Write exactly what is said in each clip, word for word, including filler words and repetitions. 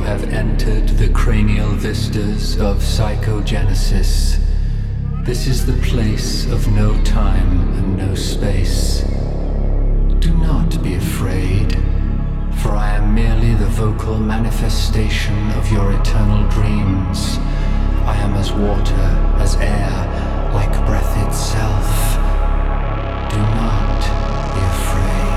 have entered the cranial vistas of psychogenesis. This is the place of no time and no space. Do not be afraid, for I am merely the vocal manifestation of your eternal dreams. I am as water, as air, like breath itself. Do not be afraid.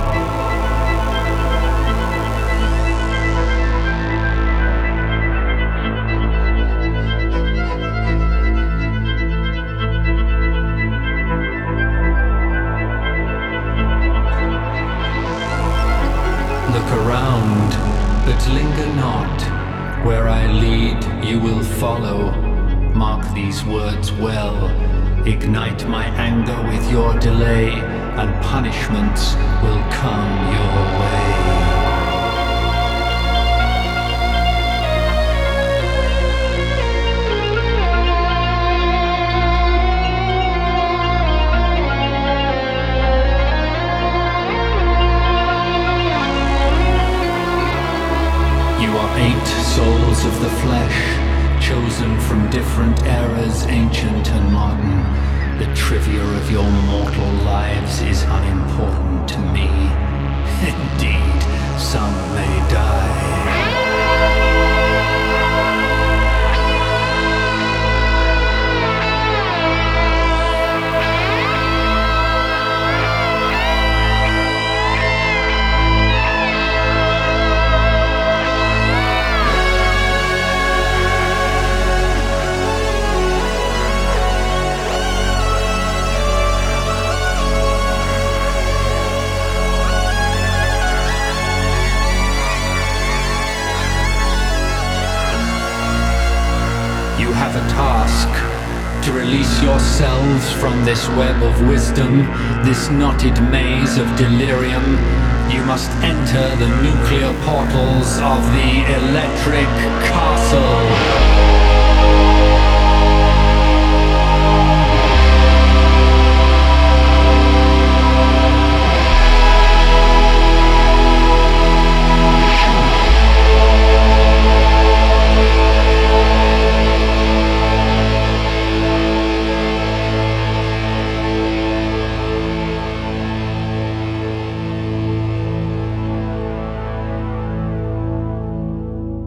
Look around, but linger not. Where I lead, you will follow. Mark these words well. Ignite my anger with your delay, and punishments will come your way. Eight souls of the flesh, chosen from different eras, ancient and modern. The trivia of your mortal lives is unimportant to me. Indeed, some may die. You have a task, to release yourselves from this web of wisdom, this knotted maze of delirium. You must enter the nuclear portals of the electric castle.